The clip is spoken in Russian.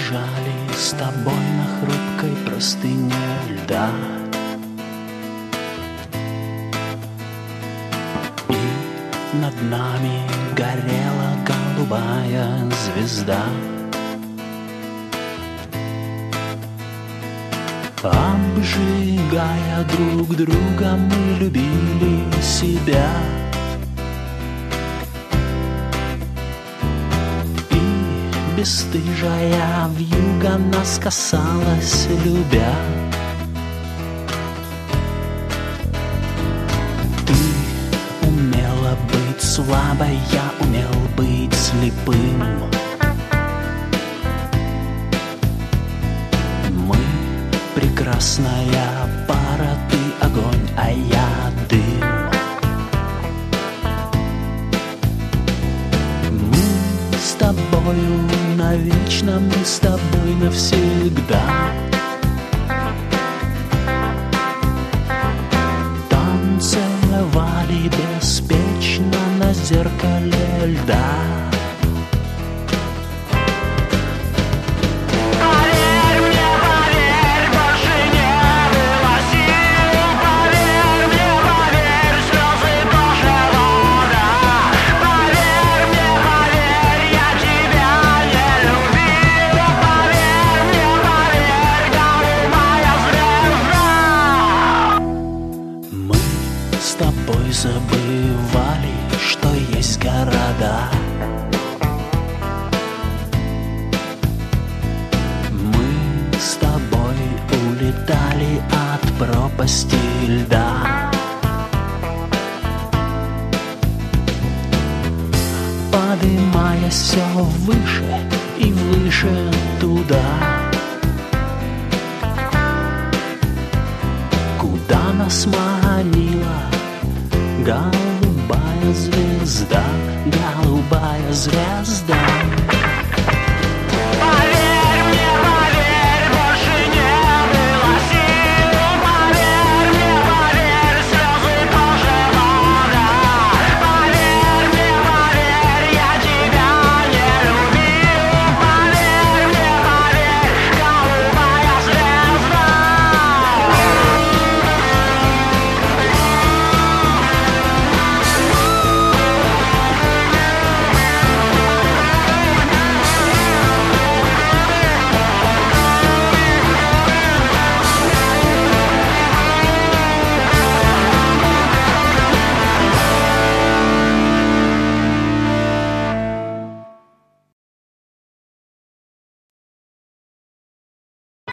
лежали с тобой на хрупкой простыне льда. И над нами горела голубая звезда. Обжигая друг друга, мы любили себя. И бесстыжая вьюга нас касалась, любя. Ты умела быть слабой, я умел быть слепым. Прекрасная пара, ты огонь, а я дым. Мы с тобою навечно, мы с тобой навсегда. Танцевали беспечно на зеркале льда. Забывали, что есть города. Мы с тобой улетали от пропасти льда. Подымаясь все выше и выше туда, куда нас манила голубая звезда, голубая звезда.